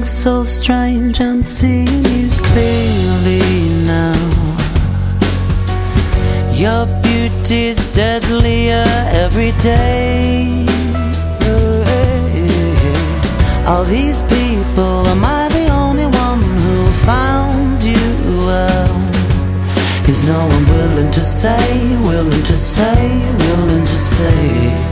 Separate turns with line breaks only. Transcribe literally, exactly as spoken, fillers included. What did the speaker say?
Something so strange, I'm seeing you clearly now. Your beauty's deadlier every day. All these people, am I the only one who found you well? Is no one willing to say, willing to say, willing to say